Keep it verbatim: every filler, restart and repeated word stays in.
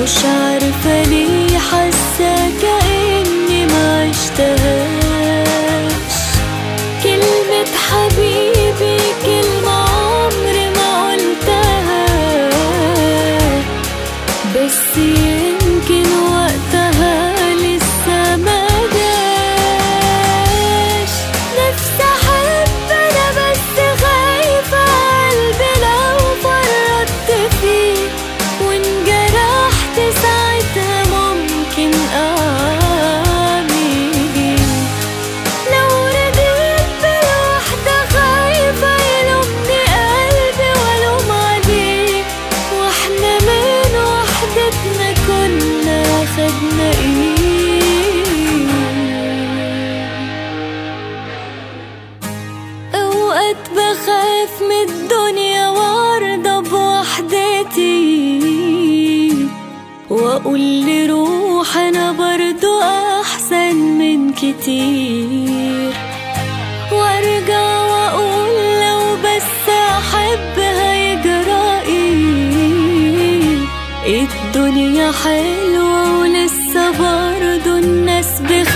مش عارفة ليه حاسة كأني ما عشتهاش. كلمة حبيبي كلمة عمري ما قلتها، بس يمكن وقتها لسه ما جاش. نفسي أحب أنا بس خايفة قلبي لو فرطت فيه، وإن جرحت ساعتها ممكن أعمل. لو رضيت بالوحدة خايفة يلومني قلبي وألوم عليه، وإحنا من وحدتنا كنا خدنا إيه؟ أوقات بخاف من الدنيا وأرضى بوحدتي، وأقول لروح أنا برضو أحسن من كتير، وأرجع وأقول لو بس أحب هيجرى إيه. الدنيا حلوة ولسه برضو الناس بخير،